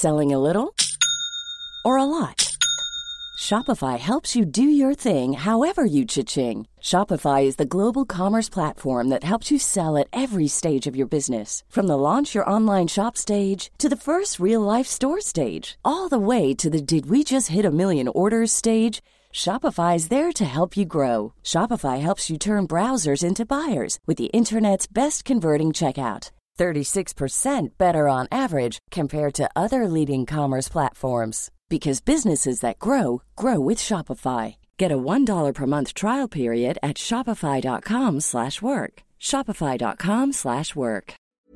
Selling a little or a lot? Shopify helps you do your thing however you cha-ching. Shopify is the global commerce platform that helps you sell at every stage of your business. From the launch your online shop stage to the first real-life store stage, all the way to the did we just hit a million orders stage. Shopify is there to help you grow. Shopify helps you turn browsers into buyers with the internet's best converting checkout. 36% better on average compared to other leading commerce platforms. Because businesses that grow, grow with Shopify. Get a $1 per month trial period at shopify.com/work. Shopify.com/work.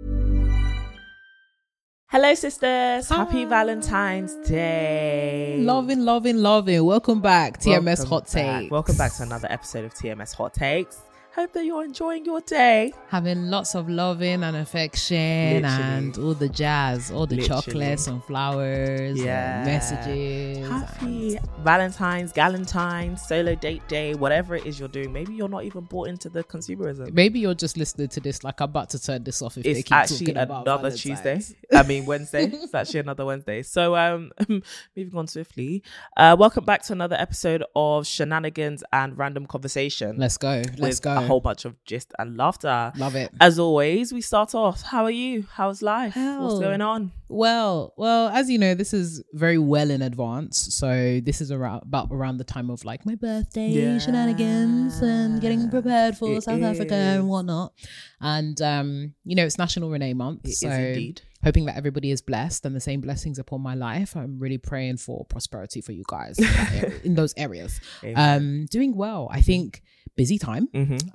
Hello, sisters. Happy Valentine's Day. Loving. Welcome back, TMS Hot Takes. Welcome back to another episode of TMS Hot Takes. Hope that you're enjoying your day. Having lots of loving and affection and all the jazz, all the chocolates and flowers and messages. Happy Valentine's, Galentine's, solo date day, whatever it is you're doing. Maybe you're not even bought into the consumerism. Maybe you're just listening to this like I'm about to turn this off if it's they keep actually talking about another Valentine's. Wednesday. It's actually another Wednesday. So moving on swiftly. Welcome back to another episode of Shenanigans and Random Conversation. Let's go. A whole bunch of gist and laughter. Love it. As always, we start off. How are you? How's life? What's going on? Well, as you know, this is very well in advance. So this is around the time of like my birthday shenanigans and getting prepared for South Africa and whatnot. And it's National Renee Month. It is indeed. Hoping that everybody is blessed and the same blessings upon my life. I'm really praying for prosperity for you guys in those areas. Doing well. I think busy time.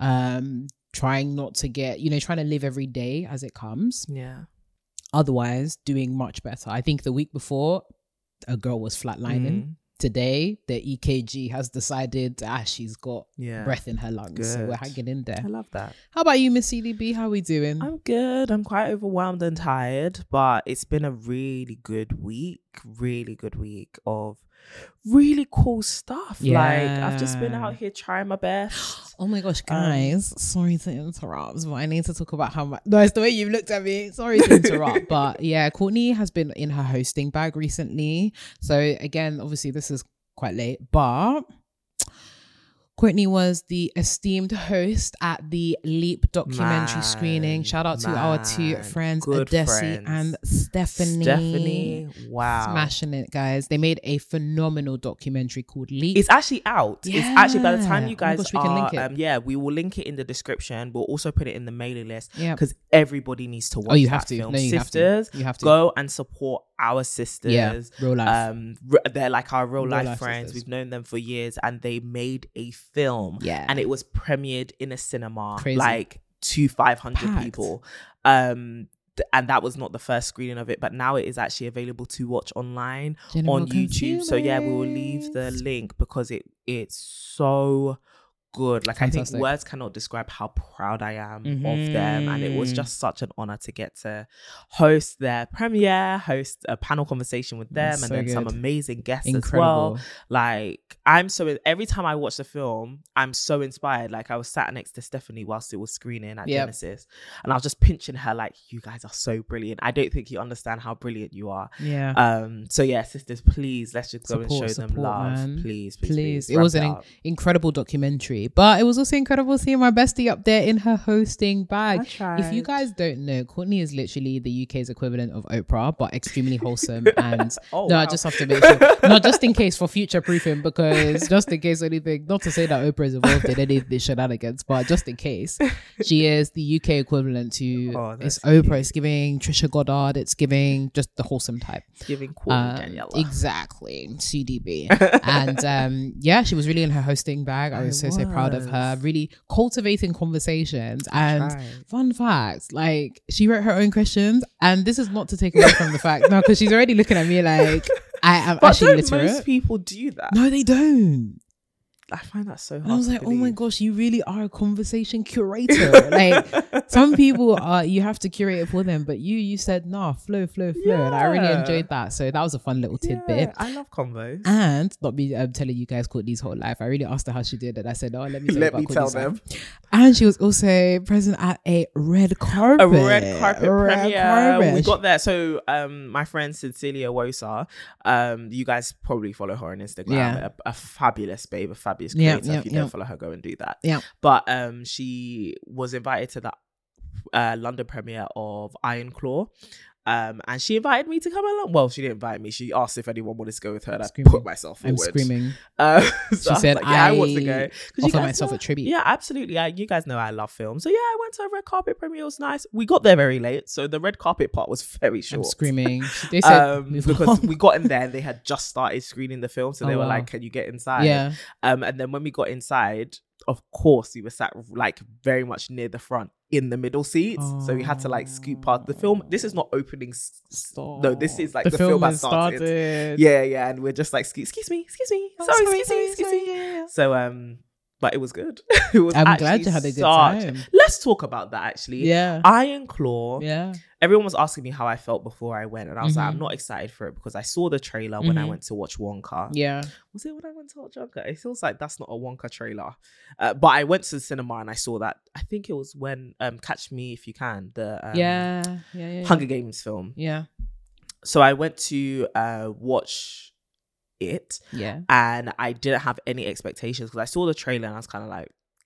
Trying not to trying to live every day as it comes. Yeah. Otherwise, doing much better. I think the week before, a girl was flatlining. Today, the EKG has decided she's got breath in her lungs. Good. So we're hanging in there. I love that. How about you, Miss CDB? How are we doing? I'm good. I'm quite overwhelmed and tired, but it's been a really good week of really cool stuff. Like I've just been out here trying my best. Oh my gosh, guys, sorry to interrupt, but I need to talk about how much it's the way you've looked at me. Sorry to interrupt. But Courtney has been in her hosting bag recently. So again, obviously this is quite late, but Courtney was the esteemed host at the Leap documentary screening. Shout out to our two friends, Adesi and Stephanie. Wow. Smashing it, guys. They made a phenomenal documentary called Leap. It's actually out. Yeah. It's actually, by the time you guys we can link it. We will link it in the description. We'll also put it in the mailing list because Yeah. everybody needs to watch that film. No, Sisters, you have to go and support our sisters. Yeah, real life. They're like our real life friends. Sisters. We've known them for years, and they made a film. Yeah. And it was premiered in a cinema. Crazy. Like to 500 Packed. people. And that was not the first screening of it, but now it is actually available to watch online on YouTube. So we will leave the link because it's so good. Like Fantastic. I think words cannot describe how proud I am of them, and it was just such an honor to get to host their premiere, host a panel conversation with them. That's and so then good. some amazing guests Incredible. as well. Like every time I watch the film, I'm so inspired. Like I was sat next to Stephanie whilst it was screening at Genesis, and I was just pinching her like, you guys are so brilliant. I don't think you understand how brilliant you are. Sisters, please, let's just go and show them love, man. Please. It was an incredible documentary, but it was also incredible seeing my bestie up there in her hosting bag. If you guys don't know, Courtney is literally the UK's equivalent of Oprah, but extremely wholesome. And I just have to make sure, not just in case for future proofing, because just in case anything, not to say that Oprah is involved in any of the shenanigans, but just in case, she is the UK equivalent to it's Oprah. It's giving Trisha Goddard. It's giving just the wholesome type. It's giving Courtney Daniela. Exactly, CDB. And she was really in her hosting bag. I was so proud of her, really cultivating conversations. And fun fact, like she wrote her own questions, and this is not to take away from the fact, no, because she's already looking at me like I am actually literate. Most people do that. No, they don't. I find that so hard. And I was like, oh my gosh, you really are a conversation curator. Like some people are, you have to curate it for them, but you said nah, flow. Yeah. And I really enjoyed that. So that was a fun little tidbit. I love convos. And not me telling you guys Courtney's whole life. I really asked her how she did it. I said, oh, let me tell them. And she was also present at a red carpet. Premiere. We got there. So my friend Cecilia Wosa, you guys probably follow her on Instagram. Yeah. A fabulous babe, a fabulous creator. If you don't follow her, go and do that. Yeah. But she was invited to the London premiere of Iron Claw. And she invited me to come along. Well, she didn't invite me. She asked if anyone wanted to go with her. And I put myself forward. I'm screaming. So she said, like, I want to go. Offer myself a tribute. Yeah, absolutely. You guys know I love film. So yeah, I went to a red carpet premiere. It was nice. We got there very late. So the red carpet part was very short. I'm screaming. They said, because we got in there and they had just started screening the film. So they were like, can you get inside? Yeah. And then when we got inside, of course, we were sat like very much near the front in the middle seats. So we had to like scoot past the film. This is not opening. No, this is like the film has started. Yeah. And we're just like, excuse me. Sorry, excuse me. Yeah. So, but it was good. I'm glad you had a good time. Let's talk about that actually. Yeah. Iron Claw. Yeah. Everyone was asking me how I felt before I went. And I was like, I'm not excited for it because I saw the trailer when I went to watch Wonka. Yeah. Was it when I went to watch Wonka? It feels like that's not a Wonka trailer. But I went to the cinema and I saw that. I think it was when Catch Me If You Can, the Hunger Games film. Yeah. So I went to watch it. Yeah. And I didn't have any expectations because I saw the trailer and I was kind of like,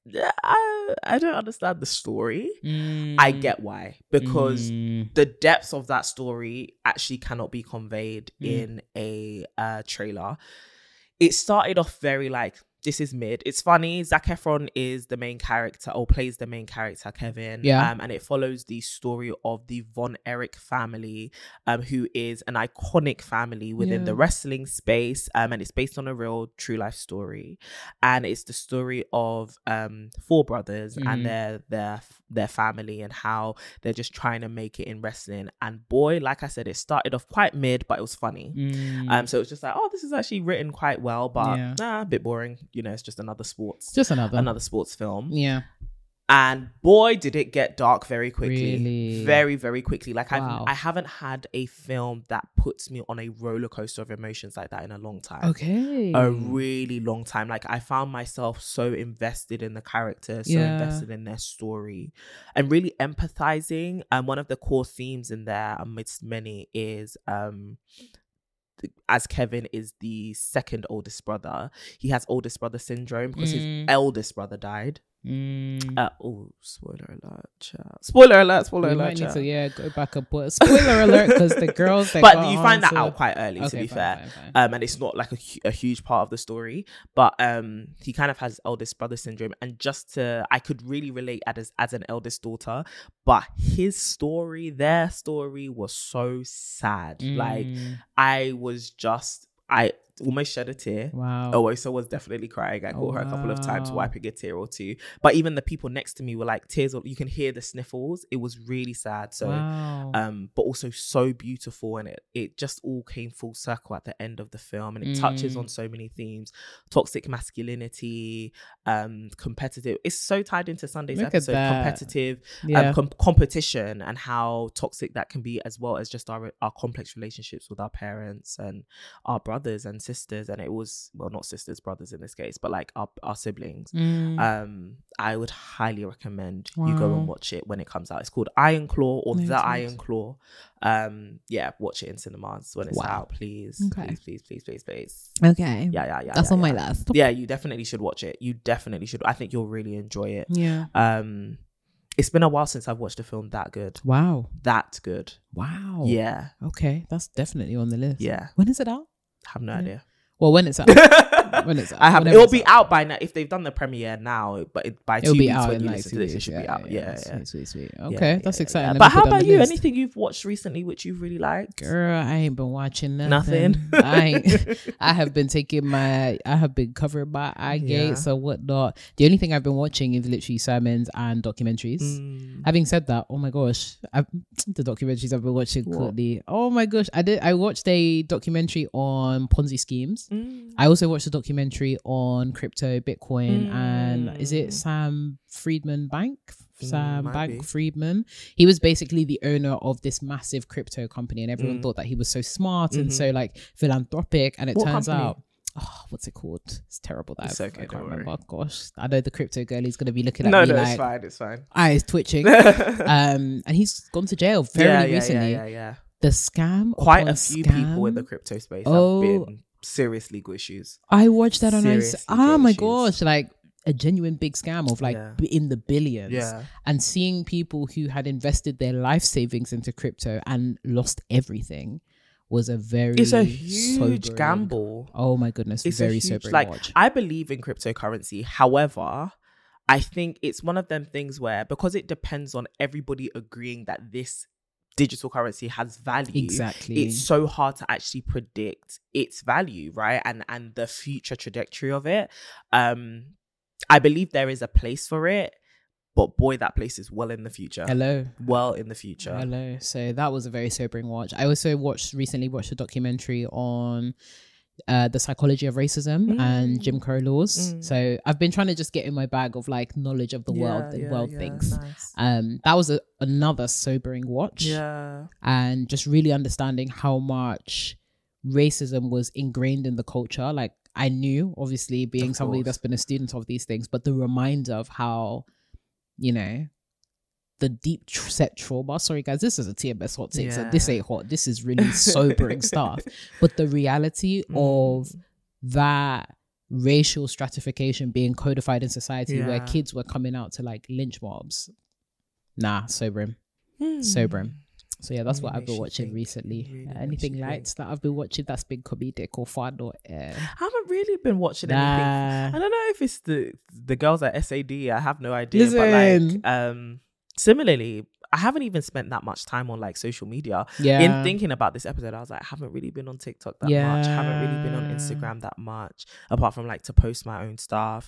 I don't understand the story. I get why, because the depths of that story actually cannot be conveyed in a trailer. It started off very like, this is mid. It's funny. Zac Efron is the main character or plays the main character, Kevin. Yeah. And it follows the story of the Von Erich family, who is an iconic family within the wrestling space. And it's based on a real true life story. And it's the story of 4 brothers and their family and how they're just trying to make it in wrestling. And boy, like I said, it started off quite mid, but it was funny. So it was just like, oh, this is actually written quite well, but a bit boring. You know, it's just another sports sports film. Yeah. And boy, did it get dark very quickly. Really? Very, very quickly. Like wow. I haven't had a film that puts me on a roller coaster of emotions like that in a long time. Okay. A really long time. Like I found myself so invested in the characters, so invested in their story and really empathizing. And one of the core themes in there amidst many is as Kevin is the second oldest brother, he has oldest brother syndrome because his eldest brother died. Spoiler alert, child. Spoiler alert, might need to go back and put spoiler alert because the girls but you find that out quite early, to be fair. And it's not like a huge part of the story, but he kind of has eldest brother syndrome. And I could really relate as an eldest daughter, but their story was so sad. Like I almost shed a tear. Wow. Owoso was definitely crying. I caught her a couple of times wiping a tear or two. But even the people next to me were like tears. You can hear the sniffles. It was really sad. So, but also so beautiful. And it just all came full circle at the end of the film. And it touches on so many themes. Toxic masculinity, competitive. It's so tied into Sunday's episode. Competitive, competition and how toxic that can be, as well as just our complex relationships with our parents and our brothers and sisters. And it was, well, not sisters, brothers in this case, but like our siblings. I would highly recommend you go and watch it when it comes out. It's called Iron Claw or The Iron Claw. Watch it in cinemas when it's out, please. Okay. Please. Okay. Yeah. That's on my list. Yeah, you definitely should watch it. You definitely should. I think you'll really enjoy it. Yeah. It's been a while since I've watched a film that good. Wow. That good. Wow. Yeah. Okay, that's definitely on the list. Yeah. When is it out? I have no idea. Well, when it's out. It'll be out by now. If they've done the premiere now, but by 2 weeks when you listen to this, it should be out. Yeah. Sweet. Okay, that's exciting. But how about you? Anything you've watched recently which you really liked? Girl, I ain't been watching nothing. I have been covered by eye gates or whatnot. The only thing I've been watching is literally sermons and documentaries. Having said that, oh my gosh, the documentaries I've been watching quickly. Oh my gosh, I watched a documentary on Ponzi schemes. I also watched a documentary on crypto, Bitcoin, and is it Sam Bankman-Friedman? He was basically the owner of this massive crypto company, and everyone thought that he was so smart and so like philanthropic. And it turns out, what's it called? It's terrible that I can't remember. Gosh, I know the crypto girl is going to be looking at me like, it's fine. Eyes twitching. And he's gone to jail fairly recently. Yeah. The scam. Quite a few people in the crypto space have been serious legal issues. I watched that on oh my gosh, like a genuine big scam of like in the billions. Yeah. And seeing people who had invested their life savings into crypto and lost everything was it's a huge gamble. Oh my goodness, it's very sobering watch. I believe in cryptocurrency. However, I think it's one of them things where, because it depends on everybody agreeing that this digital currency has value, exactly, it's so hard to actually predict its value, right? And the future trajectory of it. I believe there is a place for it, but boy, that place is well in the future. Well in the future. So that was a very sobering watch. I also recently watched a documentary on the psychology of racism and Jim Crow laws. So I've been trying to just get in my bag of like knowledge of the world things. Nice. That was another sobering watch. And just really understanding how much racism was ingrained in the culture. Like I knew, obviously, being somebody that's been a student of these things, but the reminder of how, you know, the deep set trauma. Sorry guys, this is a TMS hot take, so this ain't hot. This is really sobering stuff. But the reality of that racial stratification being codified in society, where kids were coming out to like lynch mobs. Sobering. Sobering. So yeah, that's what I've been watching recently. Really anything lights that I've been watching that's been comedic or fun or I haven't really been watching anything. I don't know if it's the girls at SAD. I have no idea. Listen. But like similarly, I haven't even spent that much time on like social media. In thinking about this episode, I was like, I haven't really been on TikTok that much. I haven't really been on Instagram that much, apart from like to post my own stuff.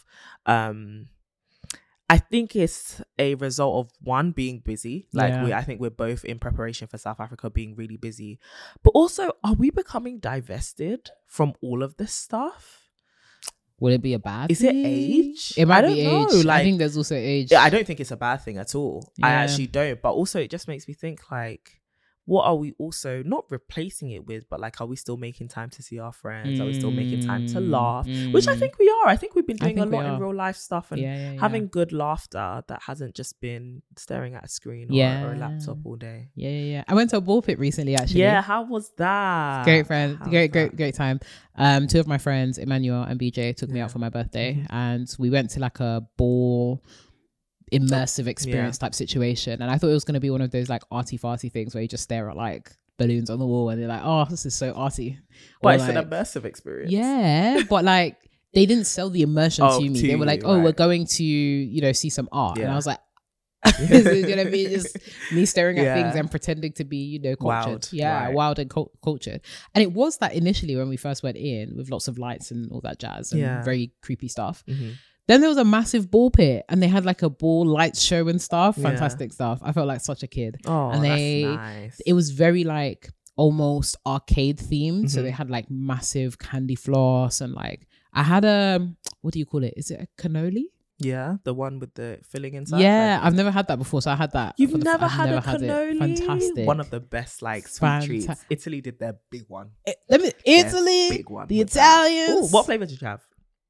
I think it's a result of one, being busy. I think we're both in preparation for South Africa, being really busy. But also, are we becoming divested from all of this stuff? Would it be a bad Is thing? It age? It might be age. Like, I think there's also age. I don't think it's a bad thing at all. I actually don't. But also, it just makes me think like, what are we also not replacing it with, but like, are we still making time to see our friends? Are we still making time to laugh? Which I think we are. I think we've been doing a lot in real life stuff and having good laughter that hasn't just been staring at a screen or a laptop all day. I went to a ball pit recently, actually. How was that? Great friend. Great time. Two of my friends, Emmanuel and BJ, took me out for my birthday and we went to like a ball immersive experience type situation, and I thought it was going to be one of those like arty farty things where you just stare at like balloons on the wall and they're like, oh, this is so arty. Well, it's an immersive experience. But like they didn't sell the immersion to me. They were like, we're going to, you know, see some art. And I was like, this is gonna be just me staring at things and pretending to be, you know, cultured. Wild and cultured. And it was that initially when we first went in, with lots of lights and all that jazz and very creepy stuff. Then there was a massive ball pit and they had like a ball lights show and stuff. Fantastic stuff. I felt like such a kid. And that's nice. It was very like almost arcade themed. So they had like massive candy floss and like I had what do you call it? Is it a cannoli? Yeah, the one with the filling inside. Yeah, I've never had that before, so I had that. You've never had a cannoli? Fantastic. One of the best like sweet treats. Italy did their big one. Italy, big one. The Italians. Ooh, what flavor did you have?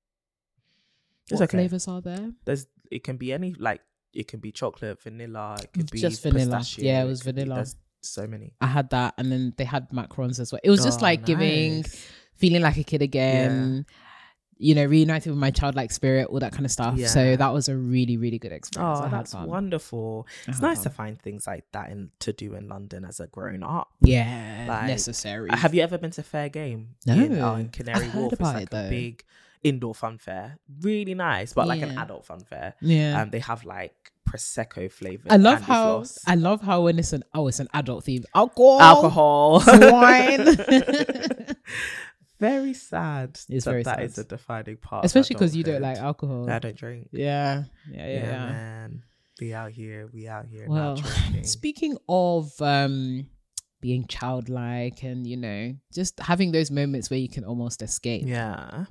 What flavors are there? It can be any, like it can be chocolate, vanilla. It could be just vanilla. Pistachio. Yeah, it was vanilla. There's so many. I had that, and then they had macarons as well. It was just like feeling like a kid again. You know, reunited with my childlike spirit, all that kind of stuff. So that was a really, really good experience. Oh, that's wonderful. It's nice to find things like that to do in London as a grown up. Yeah, like, necessary. Have you ever been to Fair Game? No, in Canary Wharf. It's like a big indoor fun fair. Really nice, but like an adult fun fair. Yeah. They have like Prosecco flavored. I love how when it's an adult theme. Alcohol. Wine. Very sad. It's very sad. That is a defining part. Especially because you don't like alcohol. I don't drink. Yeah. Man. We out here. Well, speaking of being childlike and, you know, just having those moments where you can almost escape. Yeah.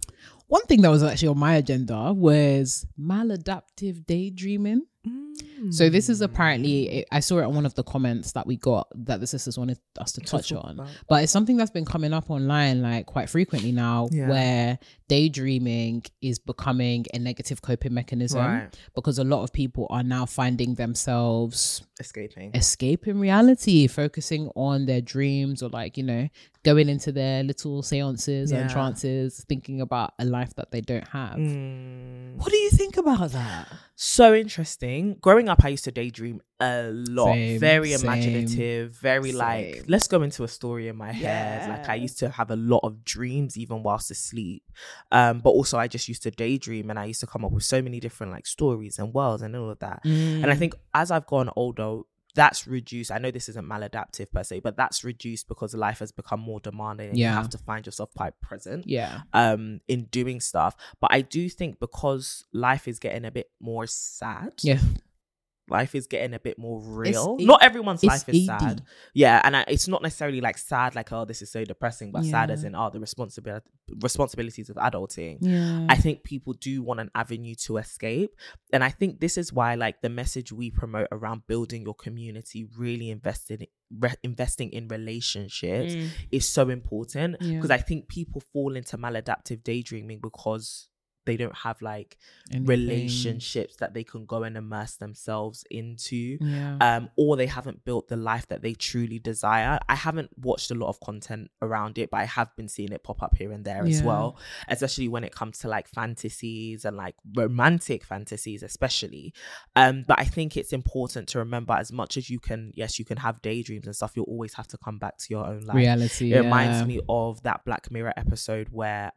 One thing that was actually on my agenda was maladaptive daydreaming. So this is apparently, I saw it on one of the comments that we got that the sisters wanted us to touch on, but it's something that's been coming up online like quite frequently now, where daydreaming is becoming a negative coping mechanism because a lot of people are now finding themselves escaping reality, focusing on their dreams, or like, you know, going into their little seances and trances, thinking about a life that they don't have. What do you think about that? So interesting. Growing up, I used to daydream a lot. Very imaginative, very like, let's go into a story in my head. Like, I used to have a lot of dreams even whilst asleep. But also I just used to daydream, and I used to come up with so many different like stories and worlds and all of that. And I think as I've gone older, that's reduced. I know this isn't maladaptive per se, but that's reduced because life has become more demanding, and you have to find yourself quite present in doing stuff. But I do think because life is getting a bit more sad, life is getting a bit more real. Not everyone's life is sad. Yeah, and it's not necessarily like sad like, oh, this is so depressing, but sad as in, the responsibilities of adulting. I think people do want an avenue to escape, and I think this is why like the message we promote around building your community, really investing in relationships is so important, because I think people fall into maladaptive daydreaming because they don't have like relationships that they can go and immerse themselves into, or they haven't built the life that they truly desire. I haven't watched a lot of content around it, but I have been seeing it pop up here and there as well, especially when it comes to like fantasies and like romantic fantasies especially. But I think it's important to remember, as much as you can, yes, you can have daydreams and stuff, you'll always have to come back to your own life. Reality. It reminds me of that Black Mirror episode where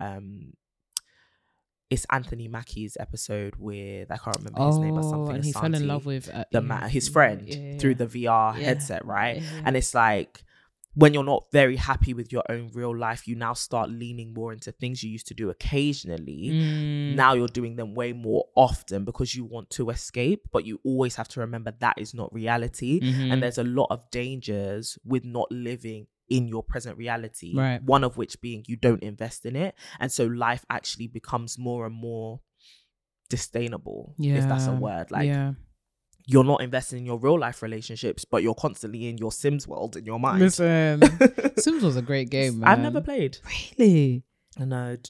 it's Anthony Mackie's episode with, I can't remember his name, but something. And he fell in love with his friend through the VR headset, right? And it's like, when you're not very happy with your own real life, you now start leaning more into things you used to do occasionally. Now you're doing them way more often because you want to escape, but you always have to remember that is not reality. And there's a lot of dangers with not living in your present reality, one of which being you don't invest in it, and so life actually becomes more and more disdainable, if that's a word. Like, you're not investing in your real life relationships, but you're constantly in your Sims world in your mind. Listen, Sims was a great game, man. I've never played. Really? No,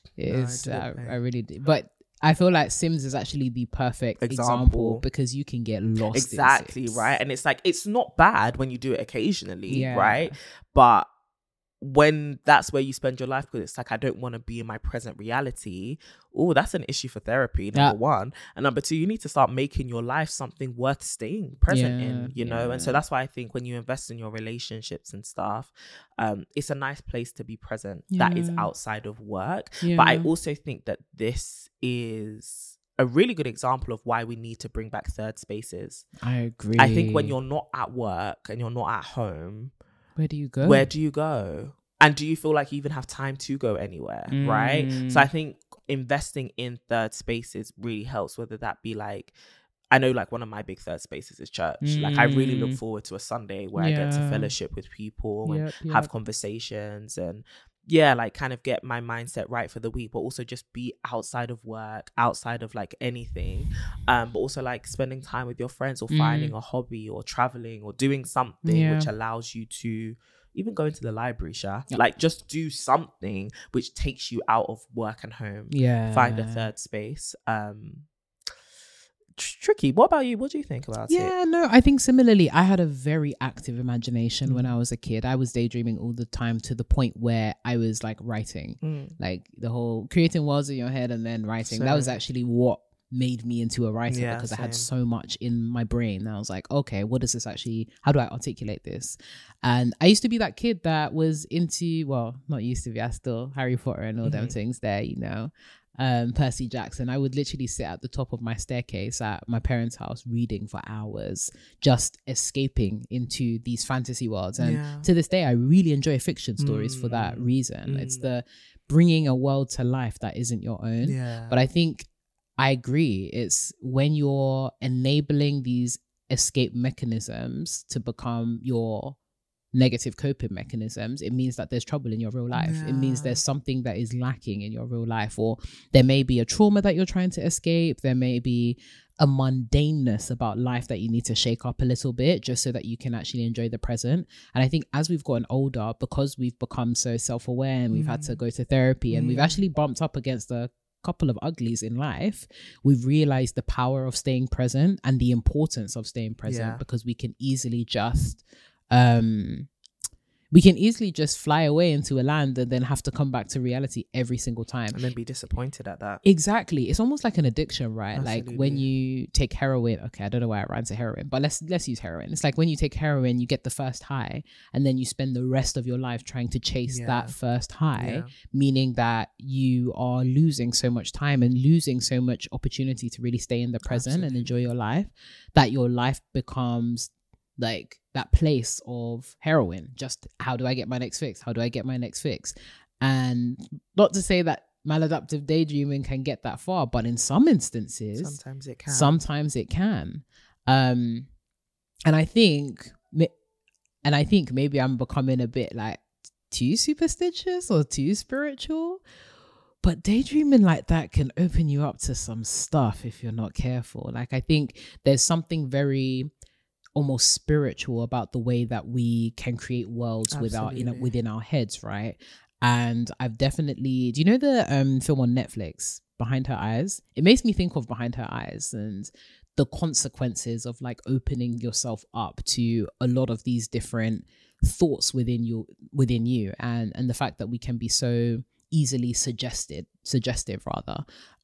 I really did, but I feel like Sims is actually the perfect example because you can get lost. Exactly, right? And it's like, it's not bad when you do it occasionally, right? But when that's where you spend your life, because it's like, I don't want to be in my present reality. Oh, that's an issue for therapy, number one. And number two, you need to start making your life something worth staying present in, you know? And so that's why I think when you invest in your relationships and stuff, it's a nice place to be present that is outside of work. But I also think that this is a really good example of why we need to bring back third spaces. I agree. I think when you're not at work and you're not at home, where do you go? And do you feel like you even have time to go anywhere, right? So I think investing in third spaces really helps, whether that be like, I know like one of my big third spaces is church. Like, I really look forward to a Sunday where I get to fellowship with people and have conversations and like kind of get my mindset right for the week, but also just be outside of work, outside of like anything, but also like spending time with your friends, or finding a hobby, or traveling, or doing something which allows you to even go into the library, like just do something which takes you out of work and home. Find a third space. Tricky. What about you? What do you think about it? No, I think similarly, I had a very active imagination when I was a kid. I was daydreaming all the time, to the point where I was like writing, like the whole creating worlds in your head and then writing. That was actually what made me into a writer, because I had so much in my brain. And I was like, okay, what is this actually, how do I articulate this? And I used to be that kid that was into, well, not used to be, I still Harry Potter and all them things there, you know. Percy Jackson. I would literally sit at the top of my staircase at my parents' house reading for hours, just escaping into these fantasy worlds. And to this day, I really enjoy fiction stories for that reason. It's the bringing a world to life that isn't your own. But I think I agree. It's when you're enabling these escape mechanisms to become your negative coping mechanisms, it means that there's trouble in your real life. It means there's something that is lacking in your real life, or there may be a trauma that you're trying to escape. There may be a mundaneness about life that you need to shake up a little bit just so that you can actually enjoy the present. And I think as we've gotten older, because we've become so self-aware and we've had to go to therapy and we've actually bumped up against a couple of uglies in life, we've realized the power of staying present and the importance of staying present, because we can easily just fly away into a land and then have to come back to reality every single time and then be disappointed at that. Exactly. It's almost like an addiction, right? Absolutely. Like when you take heroin, okay, I don't know why I ran to heroin, but let's use heroin. It's like when you take heroin, you get the first high and then you spend the rest of your life trying to chase that first high, meaning that you are losing so much time and losing so much opportunity to really stay in the present and enjoy your life, that your life becomes like that place of heroin. Just how do I get my next fix? How do I get my next fix? And not to say that maladaptive daydreaming can get that far, but in some instances, sometimes it can. And I think maybe I'm becoming a bit like too superstitious or too spiritual, but daydreaming like that can open you up to some stuff if you're not careful. Like, I think there's something very almost spiritual about the way that we can create worlds within our heads, right? And I've definitely, do you know the film on Netflix, Behind Her Eyes? It makes me think of Behind Her Eyes and the consequences of like opening yourself up to a lot of these different thoughts within you, and the fact that we can be so easily suggestive rather.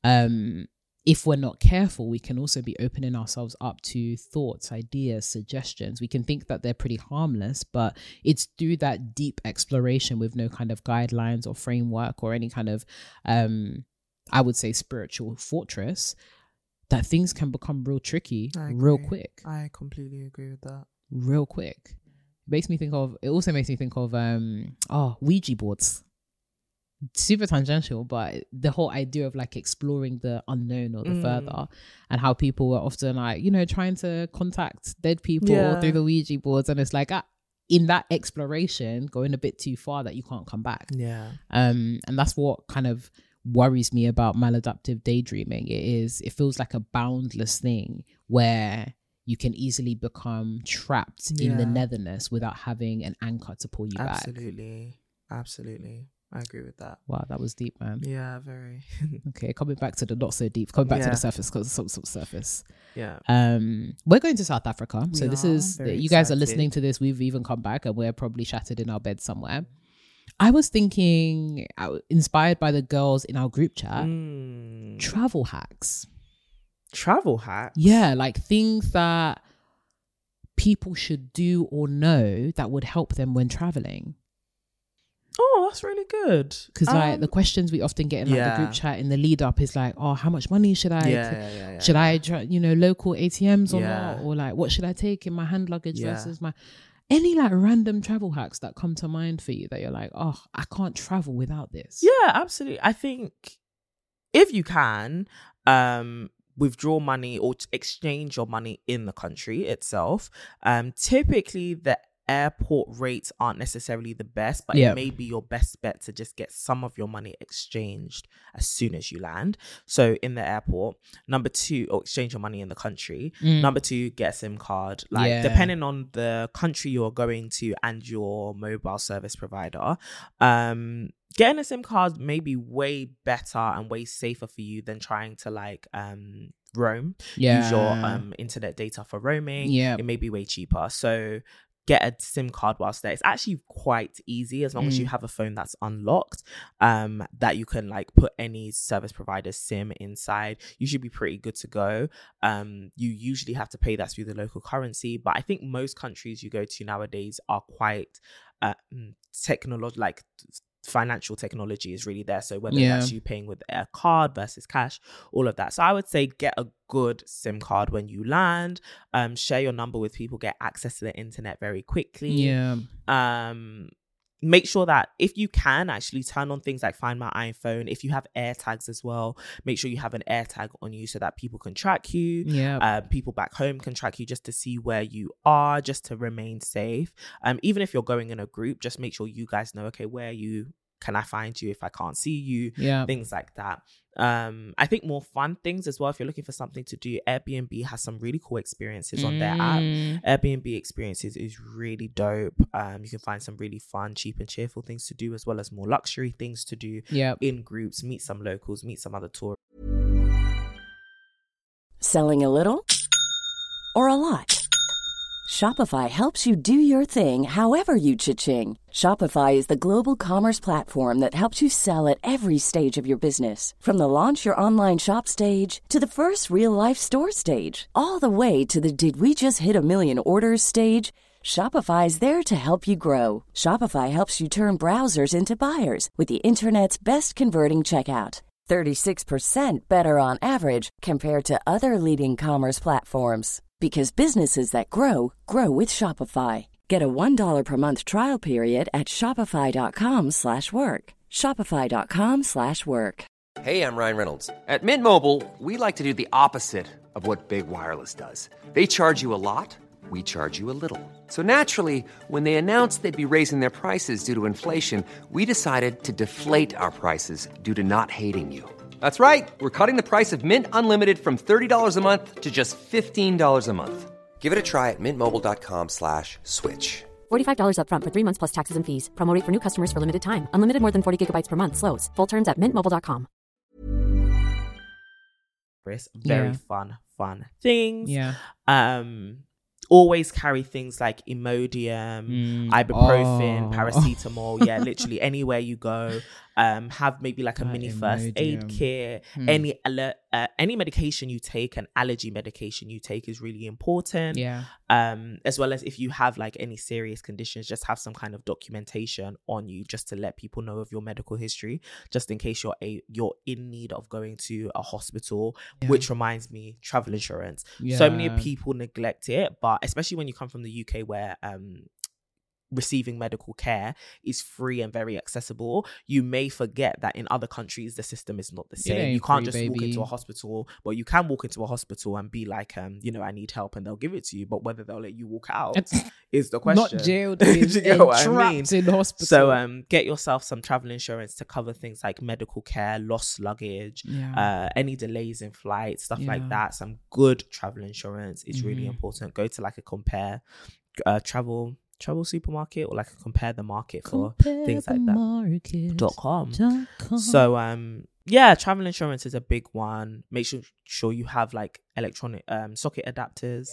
If we're not careful, we can also be opening ourselves up to thoughts, ideas, suggestions. We can think that they're pretty harmless, but it's through that deep exploration with no kind of guidelines or framework or any kind of, I would say, spiritual fortress, that things can become real tricky real quick. I completely agree with that. Real quick. It also makes me think of Ouija boards. Super tangential, but the whole idea of like exploring the unknown or the further, and how people are often like, you know, trying to contact dead people through the Ouija boards, and it's like in that exploration going a bit too far that you can't come back. And that's what kind of worries me about maladaptive daydreaming. It feels like a boundless thing where you can easily become trapped in the netherness without having an anchor to pull you back. Absolutely. I agree with that. Wow, that was deep, man. Yeah, very. Okay, coming back to the not so deep, coming back to the surface, because some surface. Yeah. We're going to South Africa. So this is, you guys are listening to this, we've even come back and we're probably shattered in our bed somewhere. I was thinking, inspired by the girls in our group chat, travel hacks. Travel hacks? Yeah, like things that people should do or know that would help them when traveling. Oh, that's really good. Because like the questions we often get in like the group chat in the lead up is like, oh, how much money should I should I try, local ATMs or not, or like what should I take in my hand luggage versus my, any like random travel hacks that come to mind for you that you're like, oh, I can't travel without this. Yeah, absolutely. I think if you can withdraw money or exchange your money in the country itself, typically the airport rates aren't necessarily the best, but it may be your best bet to just get some of your money exchanged as soon as you land. So in the airport. Number 2, or exchange your money in the country. Number 2, get a SIM card. Like depending on the country you're going to and your mobile service provider, getting a SIM card may be way better and way safer for you than trying to like roam. Use your internet data for roaming. It may be way cheaper. So get a SIM card whilst there. It's actually quite easy as long as you have a phone that's unlocked, that you can like put any service provider's SIM inside. You should be pretty good to go. You usually have to pay that through the local currency, but I think most countries you go to nowadays are quite financial technology is really there. So whether that's you paying with a card versus cash, all of that. So I would say get a good SIM card when you land. Share your number with people, get access to the internet very quickly. make sure that if you can actually turn on things like Find My iPhone, if you have AirTags as well, make sure you have an AirTag on you so that people can track you. People back home can track you just to see where you are, just to remain safe. Even if you're going in a group, just make sure you guys know, okay, where are you? Can I find you if I can't see you? Things like that. I think more fun things as well. If you're looking for something to do, Airbnb has some really cool experiences on their app. Airbnb experiences is really dope. You can find some really fun, cheap and cheerful things to do, as well as more luxury things to do in groups. Meet some locals, meet some other tourists. Selling a little or a lot? Shopify helps you do your thing however you cha-ching. Shopify is the global commerce platform that helps you sell at every stage of your business. From the launch your online shop stage to the first real-life store stage, all the way to the did we just hit a million orders stage. Shopify is there to help you grow. Shopify helps you turn browsers into buyers with the internet's best converting checkout. 36% better on average compared to other leading commerce platforms. Because businesses that grow with Shopify. Get a $1 per month trial period at shopify.com/work. Shopify.com/work. Hey, I'm Ryan Reynolds. At Mint Mobile, we like to do the opposite of what Big Wireless does. They charge you a lot, we charge you a little. So naturally, when they announced they'd be raising their prices due to inflation, we decided to deflate our prices due to not hating you. That's right. We're cutting the price of Mint Unlimited from $30 a month to just $15 a month. Give it a try at mintmobile.com/switch. $45 up front for 3 months plus taxes and fees. Promo rate for new customers for limited time. Unlimited more than 40 gigabytes per month. Slows full terms at mintmobile.com. Very fun things. Always carry things like Imodium, ibuprofen, paracetamol. Yeah, literally anywhere you go. Have maybe like a mini first aid kit. Any medication you take, an allergy medication you take is really important. As well as if you have like any serious conditions, just have some kind of documentation on you just to let people know of your medical history, just in case you're in need of going to a hospital. Which reminds me, travel insurance. So many people neglect it, but especially when you come from the UK where receiving medical care is free and very accessible, you may forget that in other countries the system is not the same. You can't just walk into a hospital. Well, you can walk into a hospital and be like, I need help, and they'll give it to you, but whether they'll let you walk out is the question. Not jailed in, trapped in hospital. So get yourself some travel insurance to cover things like medical care, lost luggage, any delays in flights, stuff like that. Some good travel insurance is really important. Go to like a travel supermarket, or like compare the market for things like that. .com. So travel insurance is a big one. Make sure you have like electronic socket adapters.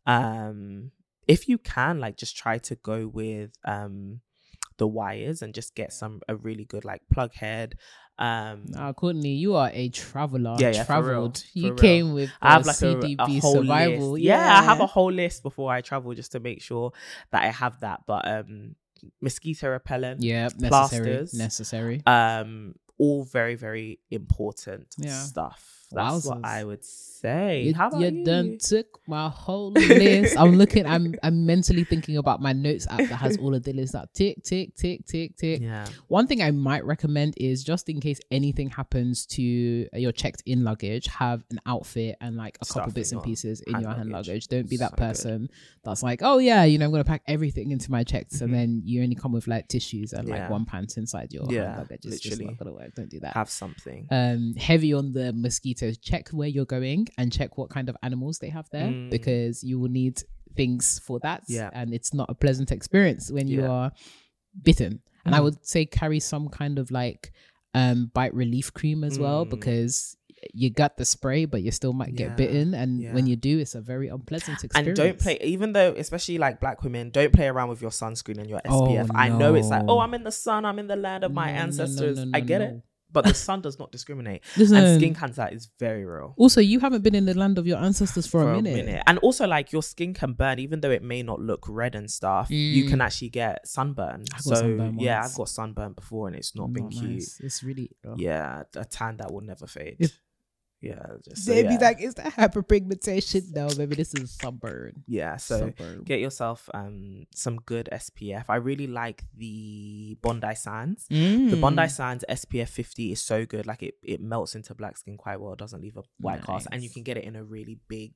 If you can, like, just try to go with the wires and just get a really good like plug head. Courtney, you are a traveler. Traveled. For real. Came with I have like CDB a whole survival. List. I have a whole list before I travel just to make sure that I have that. But mosquito repellent, necessary. All very, very important stuff. That's what I would say. How about you? Done took my whole list. I'm mentally thinking about my notes app that has all of the lists up. Tick, tick, tick, tick, tick. Yeah. One thing I might recommend is, just in case anything happens to your checked in luggage, have an outfit and like a couple bits and pieces in your hand luggage. Don't be that person that's like, oh yeah, I'm going to pack everything into my checks, and then you only come with like tissues and like one pant inside your hand luggage. It's just not going to work. Don't do that. Have something. Heavy on the mosquitoes. Check where you're going and check what kind of animals they have there, because you will need things for that. And it's not a pleasant experience when you are bitten. And I would say carry some kind of like bite relief cream as well, because you got the spray but you still might get bitten, and when you do, it's a very unpleasant experience. And don't play, even though especially like black women, don't play around with your sunscreen and your SPF. I know it's like, I'm in the sun, I'm in the land of my ancestors. I get it, but the sun does not discriminate. Listen, and skin cancer is very real. Also, you haven't been in the land of your ancestors for a minute. And also, like, your skin can burn, even though it may not look red and stuff. You can actually get sunburn. I've got sunburn before, and it's not been cute. Nice. It's really a tan that will never fade. Yeah, just They'd be like, is that hyperpigmentation? No, maybe this is sunburn. Yeah, so get yourself some good SPF. I really like the Bondi Sands. The Bondi Sands SPF 50 is so good. Like it melts into black skin quite well. It doesn't leave a white cast, and you can get it in a really big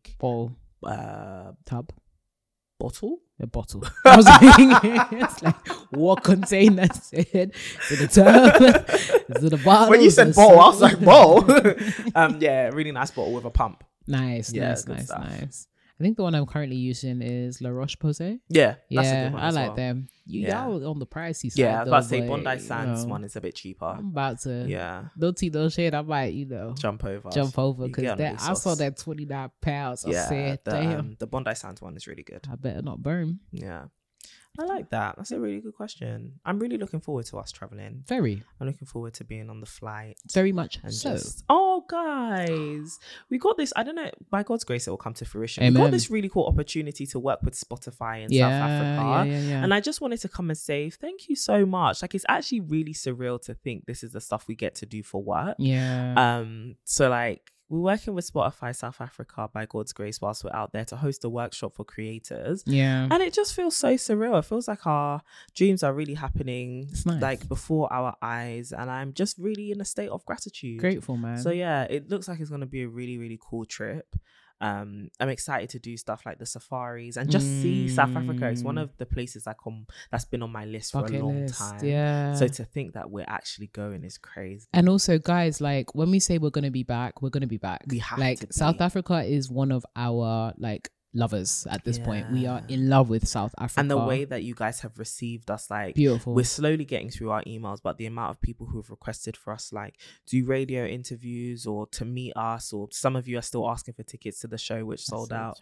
tub. Bottle? A bottle. I was like, it's like, what container said? Is it a tub? Is it a bottle? When you said bowl, I was like, bowl. Yeah, really nice bottle with a pump. Nice. I think the one I'm currently using is La Roche-Posay. Yeah, that's a good one. I like them. Y'all on the pricey side. Yeah, I was about to say Bondi Sands one is a bit cheaper. I'm about to. Yeah. No tea, no shade. I might, jump over because I saw that 29 pounds. I said, damn. The Bondi Sands one is really good. I better not burn. Yeah. I like that. That's a really good question. I'm really looking forward to us traveling. Very. I'm looking forward to being on the flight. Very much so. Guys, we got this. I don't know. By God's grace, it will come to fruition. Amen. We got this really cool opportunity to work with Spotify in South Africa. Yeah. And I just wanted to come and say thank you so much. Like, it's actually really surreal to think this is the stuff we get to do for work. Yeah. So like, we're working with Spotify South Africa by God's grace whilst we're out there to host a workshop for creators. Yeah. And it just feels so surreal. It feels like our dreams are really happening nice. like before our eyes. And I'm just really in a state of gratitude. Grateful, man. So yeah, it looks like it's going to be a really, really cool trip. I'm excited to do stuff like the safaris and just see South Africa. It's one of the places that's been on my list for a long time. Yeah. So to think that we're actually going is crazy. And also, guys, like when we say we're going to be back, we're going to be back. We have like to be. South Africa is one of our like lovers at this point. We are in love with South Africa. And the way that you guys have received us, like, beautiful. We're slowly getting through our emails, but the amount of people who have requested for us, like, do radio interviews or to meet us, or some of you are still asking for tickets to the show, which sold out.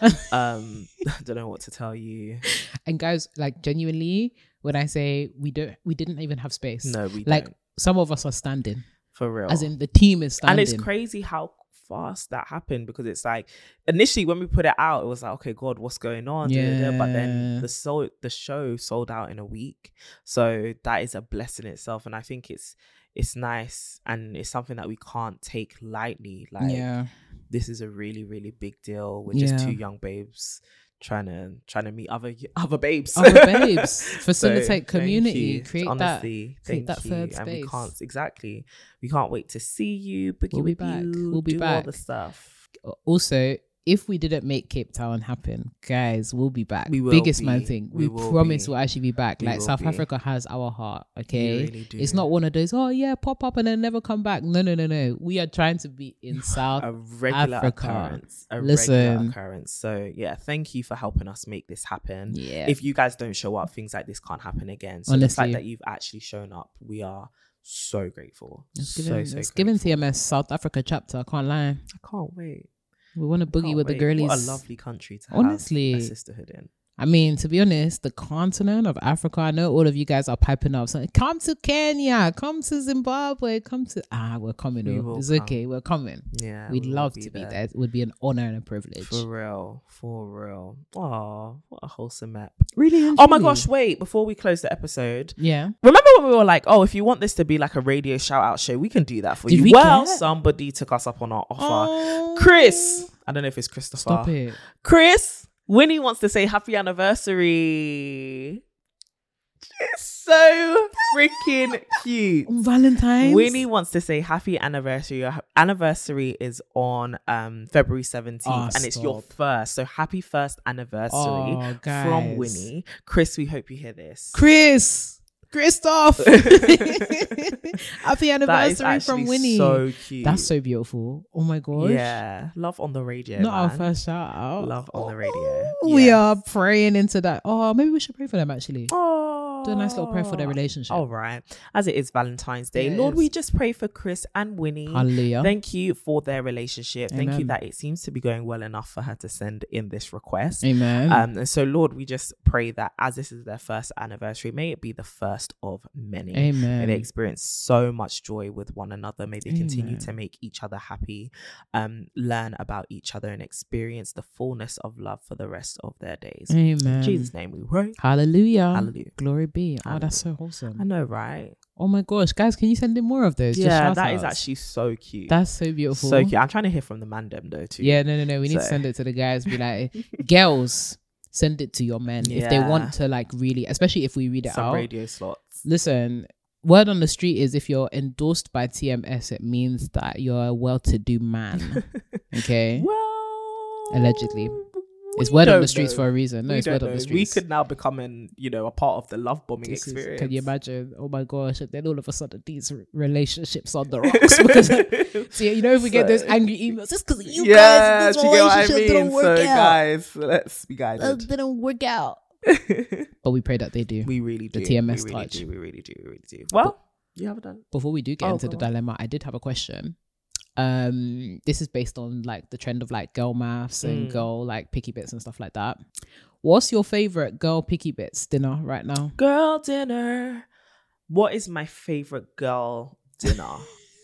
I don't know what to tell you. And guys, like, genuinely, when I say we didn't even have space. No, we like, don't. some of us are standing. For real. As in the team is standing. And it's crazy how fast that happened, because it's like initially when we put it out, it was like, okay, God, what's going on? But then the show sold out in a week, so that is a blessing itself. And I think it's nice, and it's something that we can't take lightly. Like, this is a really, really big deal. We're just two young babes trying to meet other babes, facilitate community, create honestly, that third space. And we can't wait to see you. We'll be back. We'll be back. All the stuff. Also, if we didn't make Cape Town happen, guys, we'll be back. We will Biggest be. man thing. We promise we'll actually be back. Like, South Africa has our heart, okay? We really do. It's not one of those, pop up and then never come back. No. We are trying to be in South a regular Africa. Regular occurrence. So yeah, thank you for helping us make this happen. Yeah. If you guys don't show up, things like this can't happen again. So honestly, the fact that you've actually shown up, we are so grateful. It's given TMS South Africa chapter. I can't lie. I can't wait. We want to boogie with the girlies. What a lovely country to honestly have a sisterhood in. I mean, to be honest, the continent of Africa, I know all of you guys are piping up saying, come to Kenya, come to Zimbabwe, we're coming. It's come. Okay, we're coming. Yeah. We'd love to be there. It would be an honor and a privilege. For real. Oh, what a wholesome map. Really? Oh my gosh, wait, before we close the episode. Yeah. Remember when we were like, if you want this to be like a radio shout out show, we can do that for you. Somebody took us up on our offer. Chris. I don't know if it's Christopher. Stop it. Chris. Winnie wants to say happy anniversary. It's so freaking cute. Valentine's. Winnie wants to say happy anniversary. Your anniversary is on February 17th, and it's your first. So happy first anniversary from Winnie. Chris, we hope you hear this. Christoph. Happy anniversary from Winnie. So cute. That's so beautiful. Oh my gosh. Yeah. Love on the radio. Not our first shout out. Love on the radio. We are praying into that. Maybe we should pray for them actually. Do a nice little prayer for their relationship. All right. As it is Valentine's Day, Lord, we just pray for Chris and Winnie. Hallelujah. Thank you for their relationship. Amen. Thank you that it seems to be going well enough for her to send in this request. Amen. And so, Lord, we just pray that as this is their first anniversary, may it be the first of many. Amen. May they experience so much joy with one another. May they continue to make each other happy, learn about each other, and experience the fullness of love for the rest of their days. Amen. In Jesus' name we pray. Hallelujah. Hallelujah. Glory be. Hallelujah. That's so wholesome. I know, right? Oh my gosh, guys, can you send in more of those? Yeah, that is actually so cute. That's so beautiful. So cute. I'm trying to hear from the mandem though too. Yeah, no. We need to send it to the guys. Be like, girls, send it to your men if they want to, like, really, especially if we read it Some out. radio slots. Listen, word on the street is if you're endorsed by TMS, it means that you're a well-to-do man. Okay. Well, allegedly. It's word on the streets for a reason. No, it's word on the We streets. could now become a part of the love bombing experience. Can you imagine? Oh my gosh! And then all of a sudden, these relationships on the rocks because, see, if we get those angry emails, it's because you guys. This relationship didn't work out. Guys, let's be guided. It didn't work out. But we pray that they do. We really do. The TMS touch. We really do. Well, you haven't done. Before we do get into the dilemma, I did have a question. This is based on like the trend of like girl maths and girl like picky bits and stuff like that. What's your favorite girl picky bits dinner right now? Girl dinner. What is my favorite girl dinner?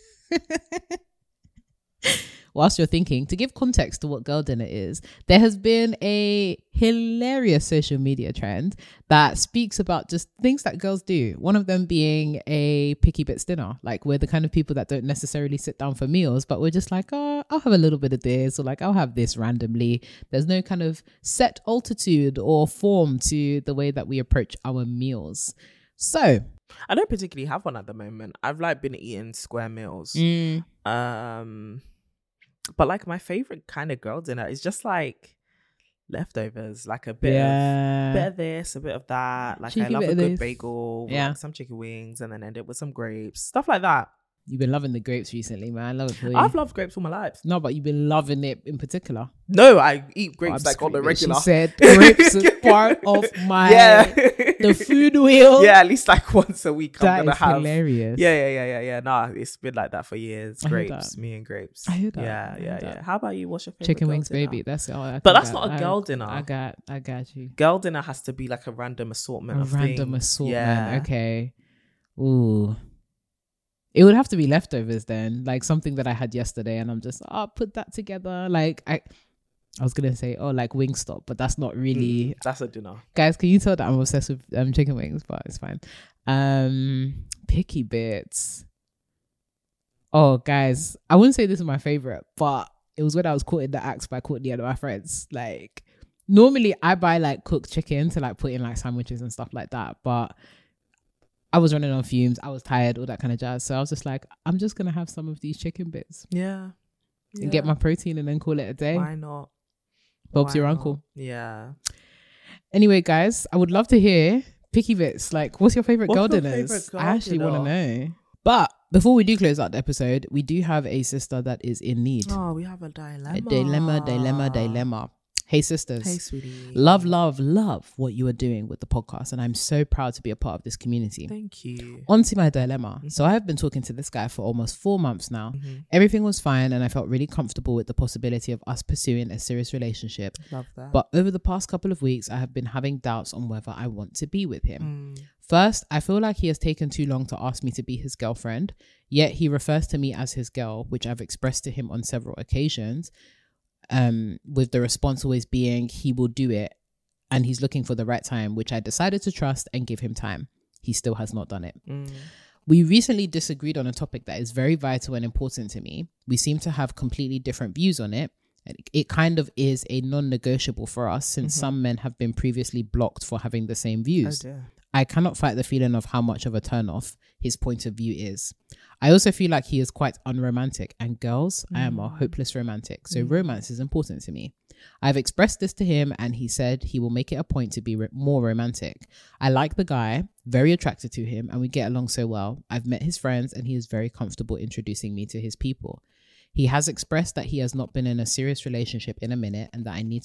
Whilst you're thinking, to give context to what girl dinner is, there has been a hilarious social media trend that speaks about just things that girls do. One of them being a picky bits dinner. Like, we're the kind of people that don't necessarily sit down for meals, but we're just like, oh, I'll have a little bit of this, or like, I'll have this randomly. There's no kind of set altitude or form to the way that we approach our meals. So I don't particularly have one at the moment. I've like been eating square meals. But like my favorite kind of girl dinner is just like leftovers, like a bit of this, a bit of that. Like, I love a good bagel, like some chicken wings, and then end it with some grapes, stuff like that. You've been loving the grapes recently, man. I love it for you. I've loved grapes all my life. No, but you've been loving it in particular. No, I eat grapes like on the regular. She said grapes is part of my the food wheel. Yeah, at least like once a week I'm gonna have. Hilarious. Yeah. Nah, it's been like that for years. Grapes, me and grapes. I heard that. Yeah. How about you? What's your favorite? Chicken wings, dinner? baby. That's all. But that's not a girl dinner. I got you. Girl dinner has to be like a random assortment of things. Yeah. Okay. Ooh. It would have to be leftovers then, like something that I had yesterday, and I'm just, put that together. Like I was gonna say, like Wingstop, but that's not really. That's a dinner, guys. Can you tell that I'm obsessed with chicken wings? But it's fine. Picky bits. Oh, guys, I wouldn't say this is my favorite, but it was when I was caught in the act by Courtney and my friends. Like, normally I buy like cooked chicken to like put in like sandwiches and stuff like that, but I was running on fumes. I was tired, all that kind of jazz. So I was just like, I'm just going to have some of these chicken bits. Yeah. And get my protein and then call it a day. Why not? Bob's your uncle. Yeah. Anyway, guys, I would love to hear picky bits. Like, what's your favorite girl dinners? I actually want to know. But before we do close out the episode, we do have a sister that is in need. Oh, we have a dilemma. A dilemma. Hey sisters. Hey sweetie. Love what you are doing with the podcast, and I'm so proud to be a part of this community. Thank you. On to my dilemma. So I have been talking to this guy for almost 4 months now. Everything was fine and I felt really comfortable with the possibility of us pursuing a serious relationship. Love that. But over the past couple of weeks, I have been having doubts on whether I want to be with him. First, I feel like he has taken too long to ask me to be his girlfriend, yet he refers to me as his girl, which I've expressed to him on several occasions. With the response always being he will do it and he's looking for the right time, which I decided to trust and give him time. He still has not done it. We recently disagreed on a topic that is very vital and important to me. We seem to have completely different views on it. It kind of is a non-negotiable for us since some men have been previously blocked for having the same views. I cannot fight the feeling of how much of a turn-off his point of view is. I also feel like he is quite unromantic, and girls, I am a hopeless romantic, so romance is important to me. I've expressed this to him and he said he will make it a point to be more romantic. I like the guy, very attracted to him, and we get along so well. I've met his friends and he is very comfortable introducing me to his people. He has expressed that he has not been in a serious relationship in a minute and that I need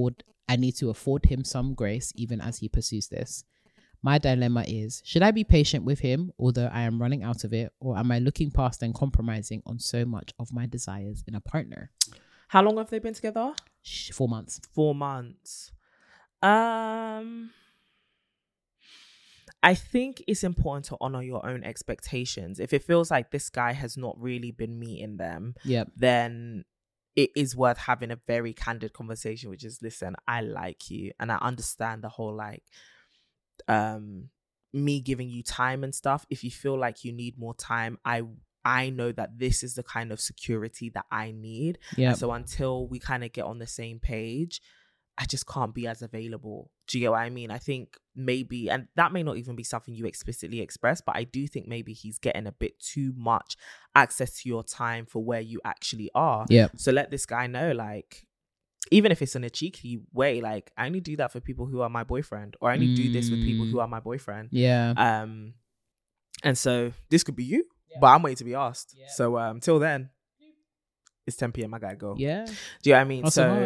to afford him some grace even as he pursues this. My dilemma is, should I be patient with him, although I am running out of it, or am I looking past and compromising on so much of my desires in a partner? How long have they been together? 4 months. 4 months. I think it's important to honor your own expectations. If it feels like this guy has not really been meeting them, then it is worth having a very candid conversation, which is, listen, I like you and I understand the whole like me giving you time and stuff, if you feel like you need more time, I know that this is the kind of security that I need. Yeah. So until we kind of get on the same page, I just can't be as available. Do you get what I mean? I think maybe, and that may not even be something you explicitly express, but I do think maybe he's getting a bit too much access to your time for where you actually are. Yeah. So let this guy know, like, even if it's in a cheeky way, like, I only do that for people who are my boyfriend, or I only do this with people who are my boyfriend. Yeah. And so this could be you, but I'm waiting to be asked. Yeah. So till then, it's 10 p.m. I gotta go. Yeah. Do you know what I mean? That's so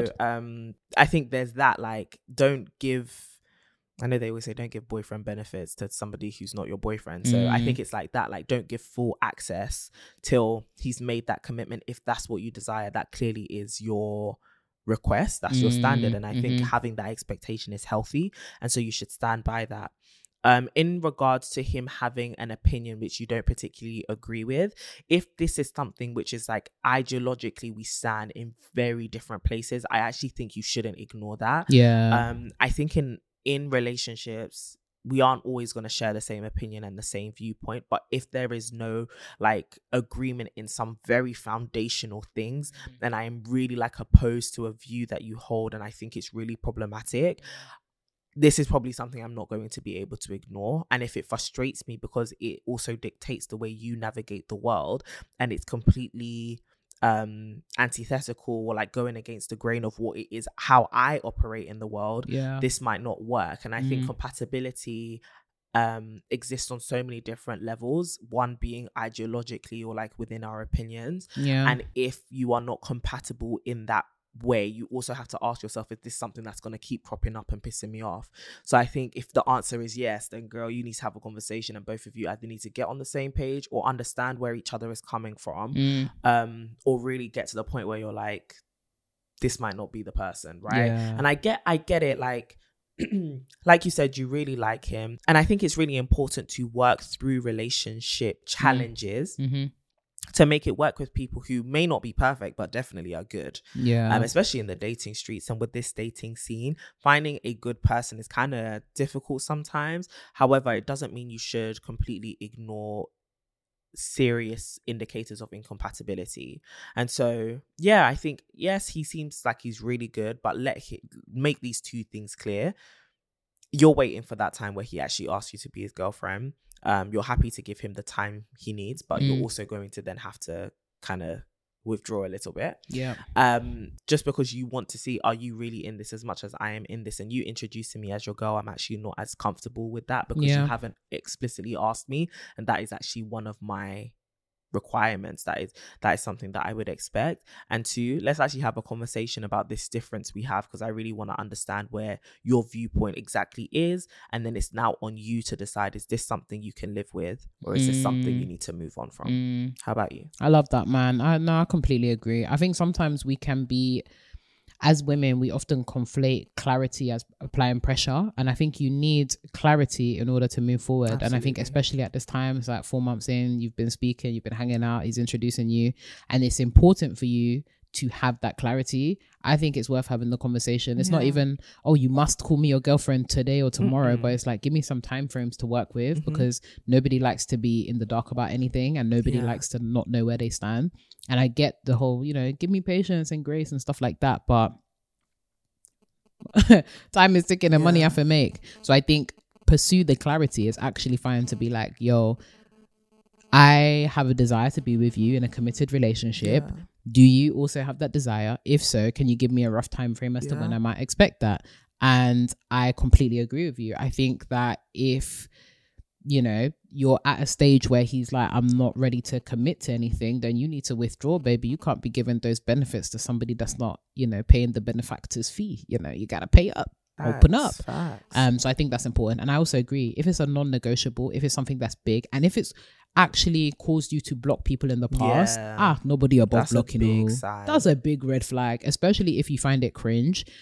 I think there's that, like, don't give, I know they always say don't give boyfriend benefits to somebody who's not your boyfriend. So I think it's like that, like, don't give full access till he's made that commitment. If that's what you desire, that clearly is your request, that's your standard. And I think having that expectation is healthy. And so you should stand by that. In regards to him having an opinion which you don't particularly agree with, if this is something which is like ideologically we stand in very different places, I actually think you shouldn't ignore that. Yeah. I think in relationships, we aren't always going to share the same opinion and the same viewpoint, but if there is no like agreement in some very foundational things, then I am really like opposed to a view that you hold, and I think it's really problematic. This is probably something I'm not going to be able to ignore. And if it frustrates me because it also dictates the way you navigate the world, and it's completely antithetical or like going against the grain of what it is, how I operate in the world, this might not work. And I think compatibility exists on so many different levels, one being ideologically or like within our opinions. And if you are not compatible in that way, you also have to ask yourself, is this something that's going to keep cropping up and pissing me off? So I think if the answer is yes, then girl, you need to have a conversation, and both of you either need to get on the same page or understand where each other is coming from, or really get to the point where you're like, this might not be the person, right? And I get it, like like you said, you really like him, and I think it's really important to work through relationship challenges to make it work with people who may not be perfect but definitely are good. Especially in the dating streets and with this dating scene, finding a good person is kind of difficult sometimes. However, it doesn't mean you should completely ignore serious indicators of incompatibility. And so I think yes, he seems like he's really good, but let him make these two things clear. You're waiting for that time where he actually asks you to be his girlfriend. You're happy to give him the time he needs, but you're also going to then have to kind of withdraw a little bit. Just because you want to see, are you really in this as much as I am in this? And you introducing me as your girl, I'm actually not as comfortable with that because you haven't explicitly asked me, and that is actually one of my requirements. That is something that I would expect. And two, let's actually have a conversation about this difference we have, because I really want to understand where your viewpoint exactly is, and then it's now on you to decide, is this something you can live with, or is this something you need to move on from? How about you? I love that, man. I completely agree. I think sometimes we can be, as women, we often conflate clarity as applying pressure. And I think you need clarity in order to move forward. Absolutely. And I think especially at this time, it's like 4 months in, you've been speaking, you've been hanging out, he's introducing you. And it's important for you to have that clarity. I think it's worth having the conversation. It's not even, oh, you must call me your girlfriend today or tomorrow, but it's like, give me some time frames to work with, because nobody likes to be in the dark about anything, and nobody likes to not know where they stand. And I get the whole, give me patience and grace and stuff like that, but time is ticking and money I have to make. So I think pursue the clarity. Is actually fine to be like, yo, I have a desire to be with you in a committed relationship. Do you also have that desire? If so, can you give me a rough time frame as to when I might expect that? And I completely agree with you. I think that if you're at a stage where he's like, I'm not ready to commit to anything, then you need to withdraw, baby. You can't be giving those benefits to somebody that's not, paying the benefactor's fee. You got to pay up, open up. So I think that's important. And I also agree, if it's a non-negotiable, if it's something that's big, and if it's actually caused you to block people in the past, nobody above blocking you. That's a big red flag, especially if you find it cringe.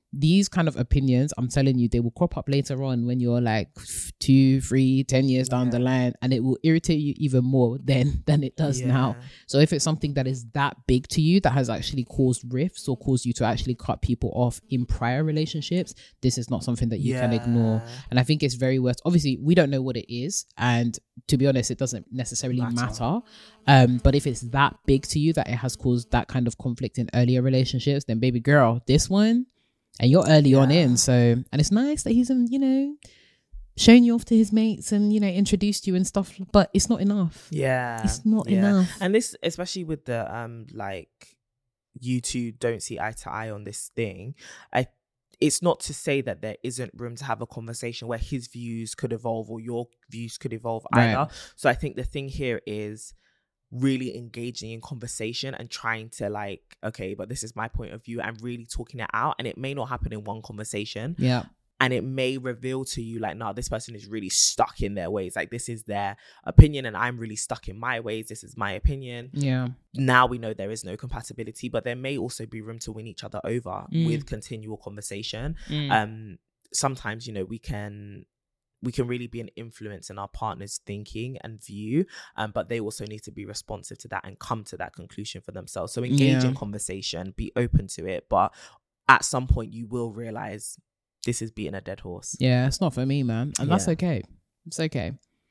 these kind of opinions, I'm telling you, they will crop up later on when you're like 2, 3, 10 years down the line, and it will irritate you even more than it does now. So if it's something that is that big to you, that has actually caused rifts or caused you to actually cut people off in prior relationships, this is not something that you can ignore. And I think it's very worth, obviously we don't know what it is, and to be honest, it doesn't necessarily matter. But if it's that big to you that it has caused that kind of conflict in earlier relationships, then baby girl, this one, and you're early on in, so, and it's nice that he's, showing you off to his mates and, introduced you and stuff, but it's not enough. It's not enough. And this, especially with the, like, you two don't see eye to eye on this thing, it's not to say that there isn't room to have a conversation where his views could evolve or your views could evolve either. So I think the thing here is really engaging in conversation and trying to like, okay, but this is my point of view, and really talking it out. And it may not happen in one conversation. And it may reveal to you like, no, this person is really stuck in their ways. Like, this is their opinion and I'm really stuck in my ways. This is my opinion. Now we know there is no compatibility, but there may also be room to win each other over with continual conversation. Sometimes, we can really be an influence in our partner's thinking and view, but they also need to be responsive to that and come to that conclusion for themselves. So engage in conversation, be open to it, but at some point you will realize this is beating a dead horse. It's not for me, man, and that's okay. It's okay.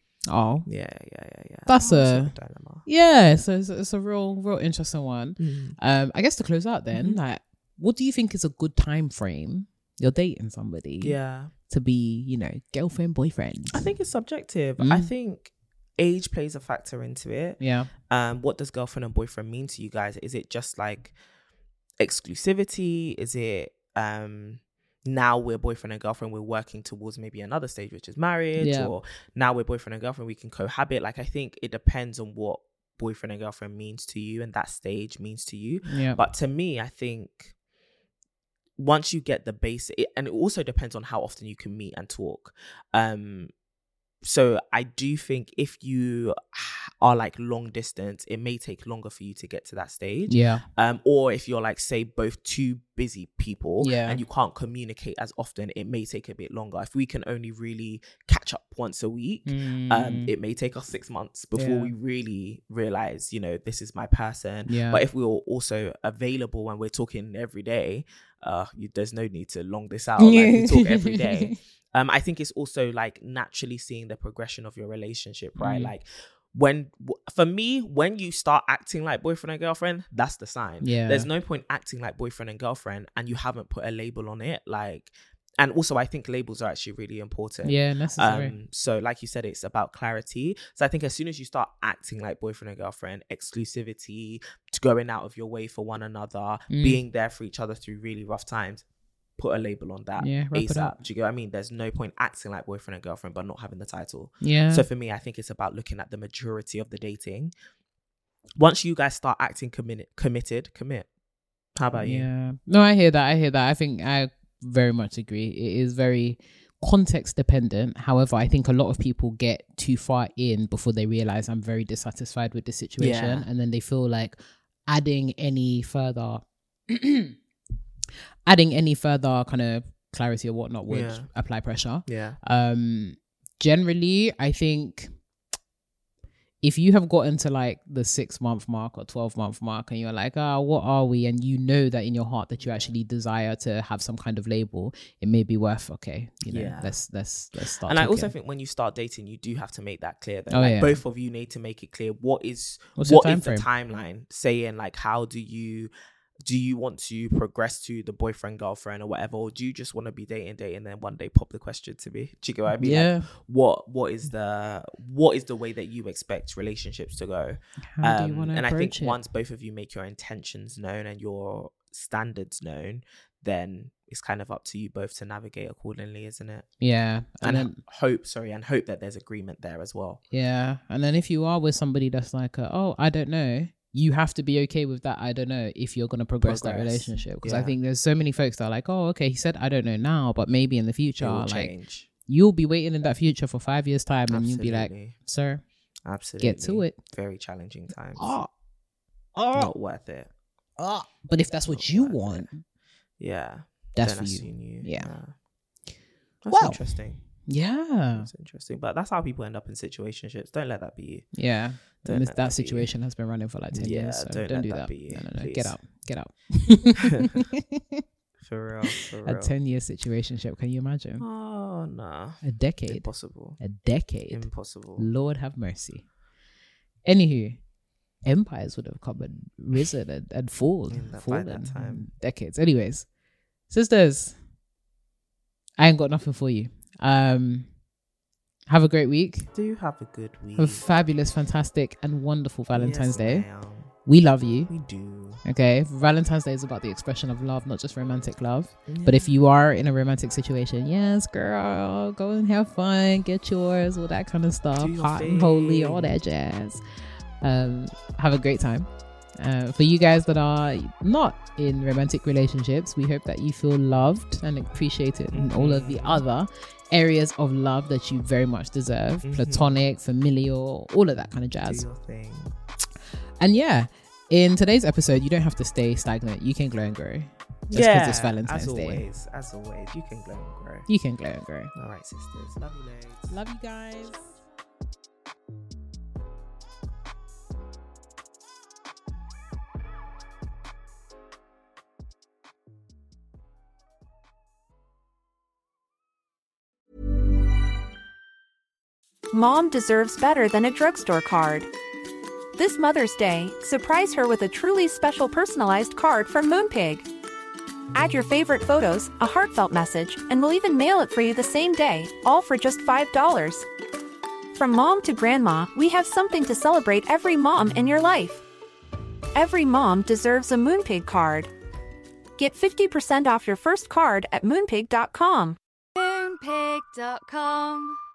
That's a dilemma. So it's a real interesting one. I guess to close out then, like, what do you think is a good time frame? You're dating somebody to be, girlfriend, boyfriend. I think it's subjective. I think age plays a factor into it. What does girlfriend and boyfriend mean to you guys? Is it just like exclusivity? Is it now we're boyfriend and girlfriend, we're working towards maybe another stage, which is marriage, or now we're boyfriend and girlfriend, we can cohabit? Like, I think it depends on what boyfriend and girlfriend means to you and that stage means to you. But to me, I think once you get the basic, and it also depends on how often you can meet and talk. So I do think if you are like long distance, it may take longer for you to get to that stage. Or if you're like, say, both two busy people and you can't communicate as often, it may take a bit longer. If we can only really catch up once a week, it may take us 6 months before we really realize, this is my person. But if we're also available when we're talking every day, there's no need to long this out. Like, we talk every day. I think it's also like naturally seeing the progression of your relationship, right? Like, for me, when you start acting like boyfriend and girlfriend, that's the sign. There's no point acting like boyfriend and girlfriend and you haven't put a label on it. Like, and also I think labels are actually really important. Necessary. So like you said, it's about clarity. So I think as soon as you start acting like boyfriend and girlfriend, exclusivity, going out of your way for one another, being there for each other through really rough times, put a label on that ASAP. Do you get what I mean? There's no point acting like boyfriend and girlfriend but not having the title. So for me, I think it's about looking at the maturity of the dating. Once you guys start acting committed, commit. How about you? No, I hear that. I think I very much agree. It is very context dependent. However, I think a lot of people get too far in before they realize I'm very dissatisfied with the situation, and then they feel like adding any further kind of clarity or whatnot would apply pressure. Generally, I think if you have gotten to like the 6-month mark or 12-month mark and you're like, what are we? And you know that in your heart that you actually desire to have some kind of label, it may be worth, let's start. And I also think when you start dating, you do have to make that clear. That both of you need to make it clear what is the timeline, saying like, how do you want to progress to the boyfriend girlfriend or whatever, or do you just want to be dating and then one day pop the question to me? Do you get what I mean? Like, what is the way that you expect relationships to go? How do you want to approach I think once both of you make your intentions known and your standards known, then it's kind of up to you both to navigate accordingly, isn't it? And then hope that there's agreement there as well. And then if you are with somebody that's like I don't know, you have to be okay with that I don't know if you're going to progress that relationship. Because I think there's so many folks that are like, okay, he said I don't know now, but maybe in the future, like change. You'll be waiting in that future for 5 years time. And you'll be like, sir, get to it. Very challenging times. Not worth it. But if that's what you want. that's then for I you. seen you. Yeah. That's Well. interesting. Yeah. That's interesting. But that's how people end up in situationships. Don't let that be you. Yeah. Don't And let that that be you. situation has been running for like 10 Yeah, years. So don't don't let do that that. be you, No. please. Get out. Get out. For real. A 10-year situationship. Can you imagine? Oh, nah. A decade. Impossible. A decade. Impossible. Lord have mercy. Anywho, empires would have come and risen and fallen. By that time. Decades. Anyways, sisters, I ain't got nothing for you. Have a great week. Do have a good week. Have a fabulous, fantastic, and wonderful Valentine's Day. Ma'am. We love you. We do. Okay, Valentine's Day is about the expression of love, not just romantic love. But if you are in a romantic situation, yes, girl, go and have fun, get yours, all that kind of stuff, hot and holy, all that jazz. Have a great time. For you guys that are not in romantic relationships, we hope that you feel loved and appreciated in all of the other areas of love that you very much deserve. Platonic, familial, all of that kind of jazz. Do your thing. And yeah, in today's episode, you don't have to stay stagnant. You can glow and grow. Just because it's Valentine's Day. As always, you can glow and grow. You can glow and grow. All right, sisters. Love you loads. Love you guys. Mom deserves better than a drugstore card. This Mother's Day, surprise her with a truly special personalized card from Moonpig. Add your favorite photos, a heartfelt message, and we'll even mail it for you the same day, all for just $5. From mom to grandma, we have something to celebrate every mom in your life. Every mom deserves a Moonpig card. Get 50% off your first card at moonpig.com. Moonpig.com